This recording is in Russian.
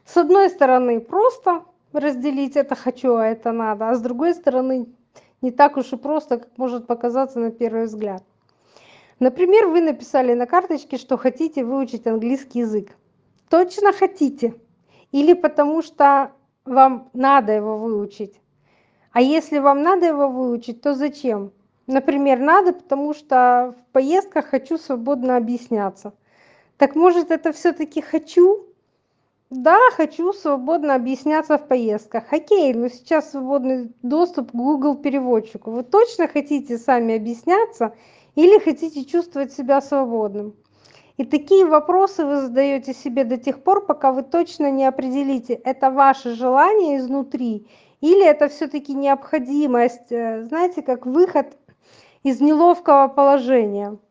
С одной стороны, просто разделить это хочу, а это надо, а с другой стороны, не так уж и просто, как может показаться на первый взгляд. Например, вы написали на карточке, что хотите выучить английский язык. Точно хотите? Или потому что вам надо его выучить? А если вам надо его выучить, то зачем? Например, надо, потому что в поездках хочу свободно объясняться. Так может, это все-таки хочу? Да, хочу свободно объясняться в поездках. Окей, но сейчас свободный доступ к Google переводчику. Вы точно хотите сами объясняться или хотите чувствовать себя свободным? И такие вопросы вы задаете себе до тех пор, пока вы точно не определите, это ваше желание изнутри или это все-таки необходимость, знаете, как выход из неловкого положения.